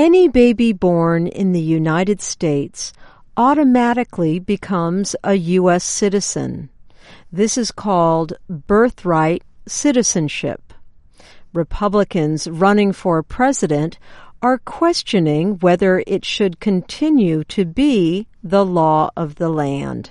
Any baby born in the United States automatically becomes a U.S. citizen. This is called birthright citizenship. Republicans running for president are questioning whether it should continue to be the law of the land.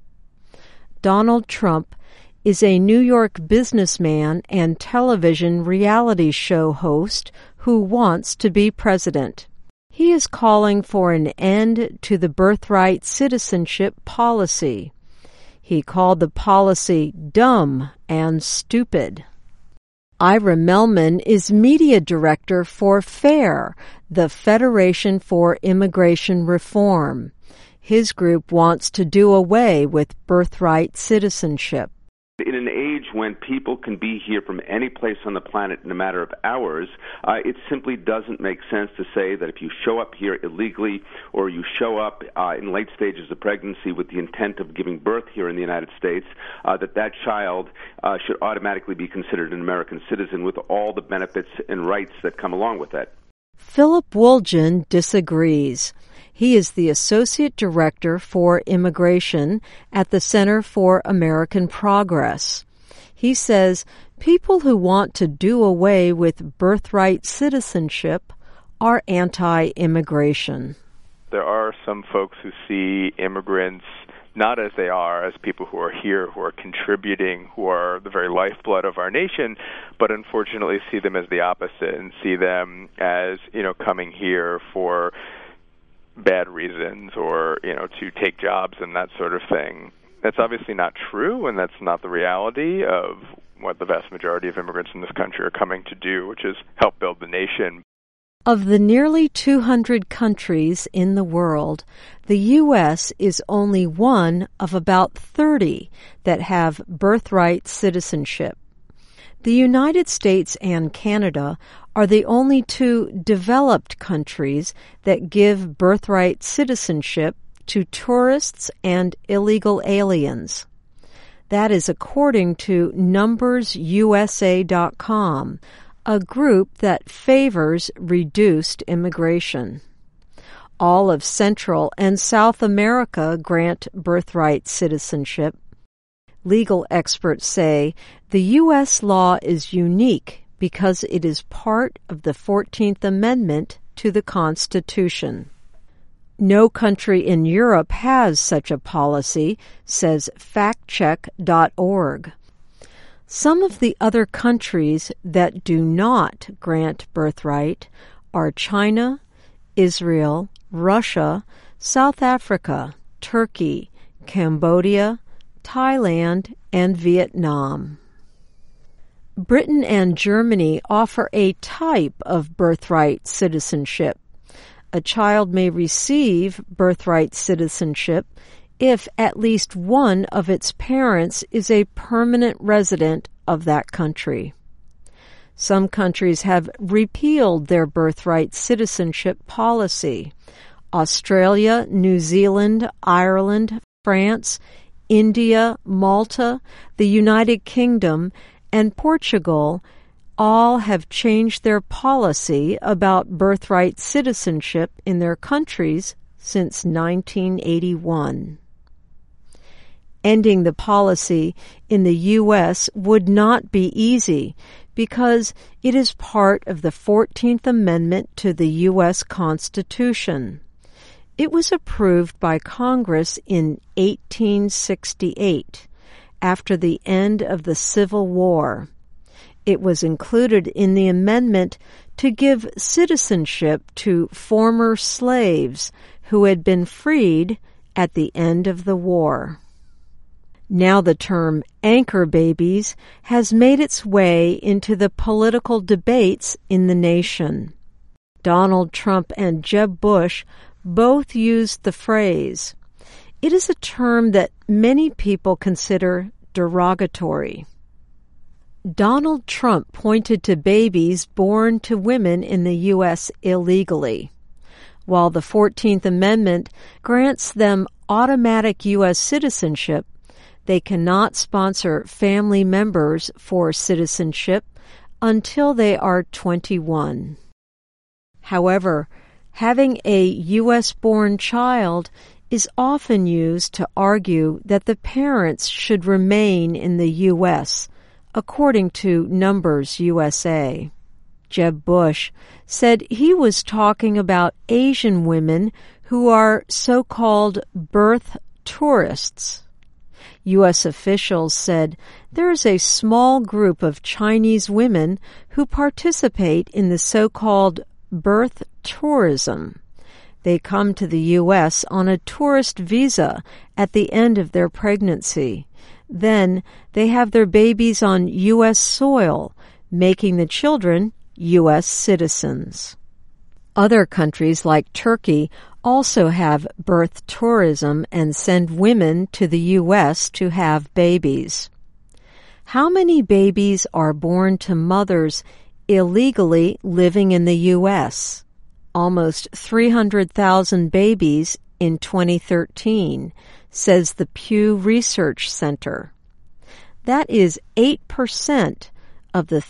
Donald Trump is a New York businessman and television reality show host who wants to be president. He is calling for an end to the birthright citizenship policy. He called the policy dumb and stupid. Ira Melman is media director for FAIR, the Federation for Immigration Reform. His group wants to do away with birthright citizenship. In an age when people can be here from any place on the planet in a matter of hours, it simply doesn't make sense to say that if you show up here illegally or you show up in late stages of pregnancy with the intent of giving birth here in the United States, that child should automatically be considered an American citizen with all the benefits and rights that come along with that. Philip Woolgen disagrees. He is the Associate Director for Immigration at the Center for American Progress. He says people who want to do away with birthright citizenship are anti-immigration. There are some folks who see immigrants not as they are, as people who are here, who are contributing, who are the very lifeblood of our nation, but unfortunately see them as the opposite and see them as, coming here for bad reasons or, to take jobs and that sort of thing. That's obviously not true, and that's not the reality of what the vast majority of immigrants in this country are coming to do, which is help build the nation. Of the nearly 200 countries in the world, the U.S. is only one of about 30 that have birthright citizenship. The United States and Canada are the only two developed countries that give birthright citizenship to tourists and illegal aliens. That is according to NumbersUSA.com, a group that favors reduced immigration. All of Central and South America grant birthright citizenship. Legal experts say the U.S. law is unique because it is part of the 14th Amendment to the Constitution. No country in Europe has such a policy, says factcheck.org. Some of the other countries that do not grant birthright are China, Israel, Russia, South Africa, Turkey, Cambodia, Thailand, and Vietnam. Britain and Germany offer a type of birthright citizenship. A child may receive birthright citizenship if at least one of its parents is a permanent resident of that country. Some countries have repealed their birthright citizenship policy. Australia, New Zealand, Ireland, France, India, Malta, the United Kingdom, and Portugal all have changed their policy about birthright citizenship in their countries since 1981. Ending the policy in the U.S. would not be easy because it is part of the 14th Amendment to the U.S. Constitution. It was approved by Congress in 1868, after the end of the Civil War. It was included in the amendment to give citizenship to former slaves who had been freed at the end of the war. Now the term anchor babies has made its way into the political debates in the nation. Donald Trump and Jeb Bush both used the phrase. It is a term that many people consider derogatory. Donald Trump pointed to babies born to women in the U.S. illegally. While the 14th Amendment grants them automatic U.S. citizenship, they cannot sponsor family members for citizenship until they are 21. However, Having a U.S.-born child is often used to argue that the parents should remain in the U.S., according to Numbers USA. Jeb Bush said he was talking about Asian women who are so-called birth tourists. U.S. officials said there is a small group of Chinese women who participate in the so-called birth tourism. They come to the U.S. on a tourist visa at the end of their pregnancy. Then they have their babies on U.S. soil, making the children U.S. citizens. Other countries like Turkey also have birth tourism and send women to the U.S. to have babies. How many babies are born to mothers illegally living in the U.S.? Almost 300,000 babies in 2013, says the Pew Research Center. That is 8% of the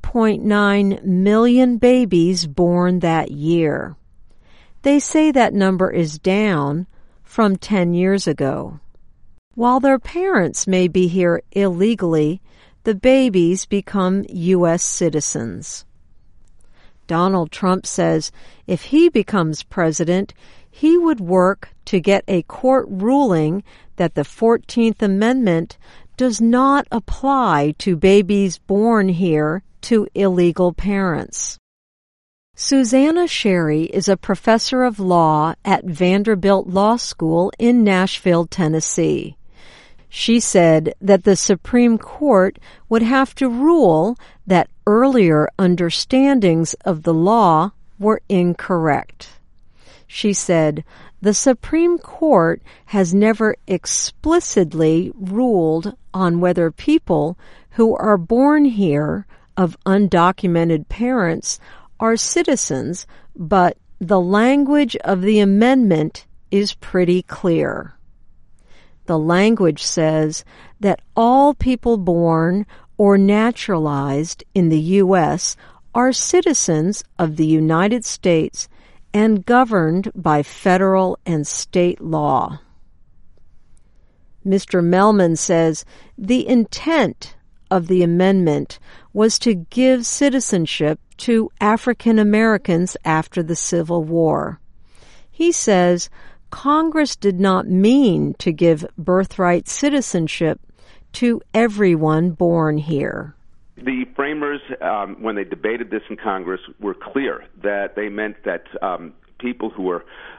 3.9 million babies born that year. They say that number is down from 10 years ago. While their parents may be here illegally, the babies become U.S. citizens. Donald Trump says if he becomes president, he would work to get a court ruling that the 14th Amendment does not apply to babies born here to illegal parents. Susanna Sherry is a professor of law at Vanderbilt Law School in Nashville, Tennessee. She said that the Supreme Court would have to rule that earlier understandings of the law were incorrect. She said, the Supreme Court has never explicitly ruled on whether people who are born here of undocumented parents are citizens, but the language of the amendment is pretty clear. The language says that all people born or naturalized in the U.S. are citizens of the United States and governed by federal and state law. Mr. Melman says the intent of the amendment was to give citizenship to African Americans after the Civil War. He says Congress did not mean to give birthright citizenship to everyone born here. The framers, when they debated this in Congress, were clear that they meant that people who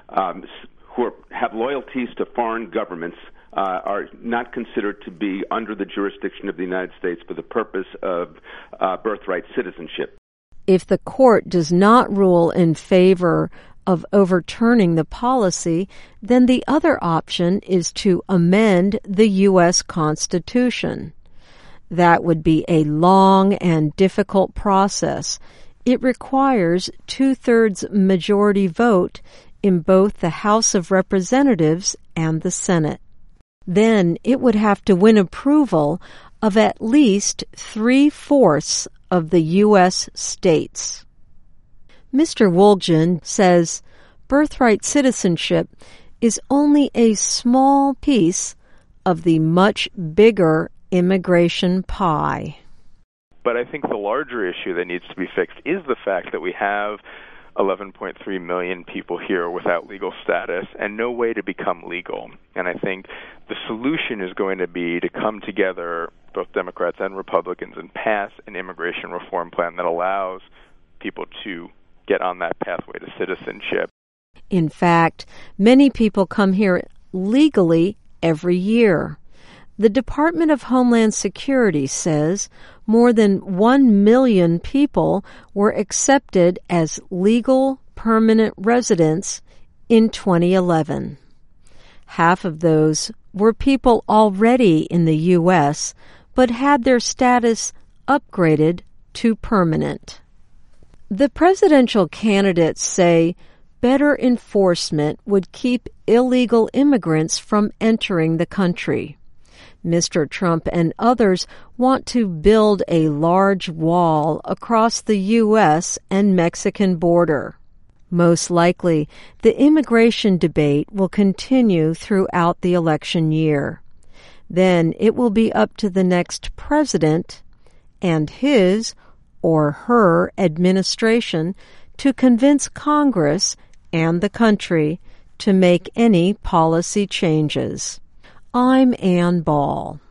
have loyalties to foreign governments are not considered to be under the jurisdiction of the United States for the purpose of birthright citizenship. If the court does not rule in favor of overturning the policy, then the other option is to amend the U.S. Constitution. That would be a long and difficult process. It requires 2/3 majority vote in both the House of Representatives and the Senate. Then it would have to win approval of at least 3/4 of the U.S. states. Mr. Woolgen says birthright citizenship is only a small piece of the much bigger immigration pie. But I think the larger issue that needs to be fixed is the fact that we have 11.3 million people here without legal status and no way to become legal. And I think the solution is going to be to come together, both Democrats and Republicans, and pass an immigration reform plan that allows people to get on that pathway to citizenship. In fact, many people come here legally every year. The Department of Homeland Security says more than 1 million people were accepted as legal permanent residents in 2011. Half of those were people already in the U.S., but had their status upgraded to permanent. The presidential candidates say better enforcement would keep illegal immigrants from entering the country. Mr. Trump and others want to build a large wall across the U.S. and Mexican border. Most likely, the immigration debate will continue throughout the election year. Then it will be up to the next president and his or her administration to convince Congress and the country to make any policy changes. I'm Ann Ball.